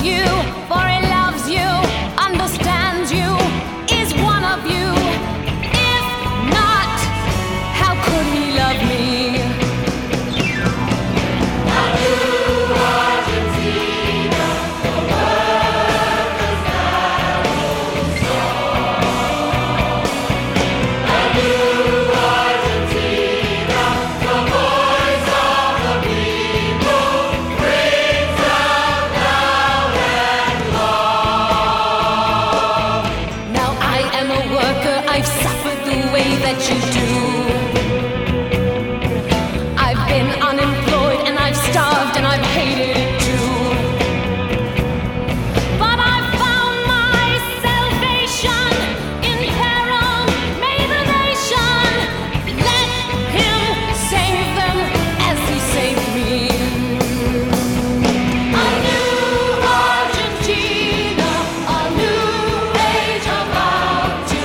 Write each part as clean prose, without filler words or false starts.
you, for he loves you, understands you, is one of you. If not, how could he love me? I've suffered the way that you do. I've been unemployed and I've starved and I've hated it too. But I found my salvation in peril, made the nation. Let him save them as he saved me. A new Argentina, a new age about to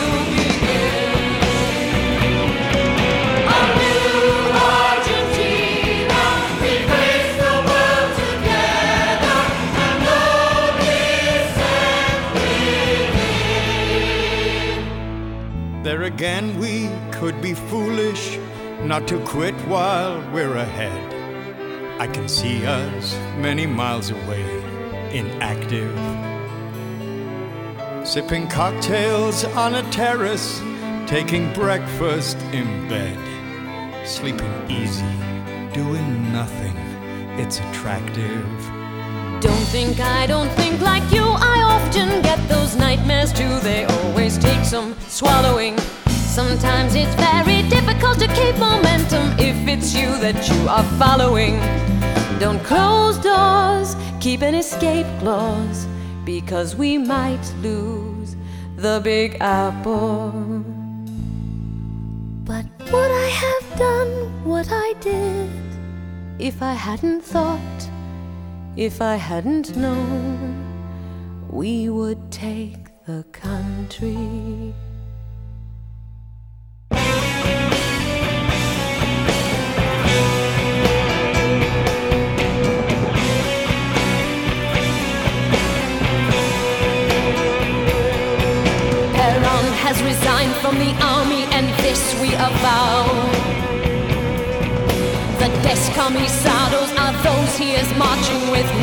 There again, we could be foolish not to quit while we're ahead. I can see us many miles away, inactive, sipping cocktails on a terrace, taking breakfast in bed, sleeping easy, doing nothing. It's attractive. I don't think like you. I often get those nightmares too. They always take some swallowing. Sometimes it's very difficult to keep momentum if it's you that you are following. Don't close doors, keep an escape clause, because we might lose the Big Apple. But would I have done what I did if I hadn't thought, if I hadn't known we would take the country? Perón has resigned from the army, and this we avow. The descomisados are those he is marching with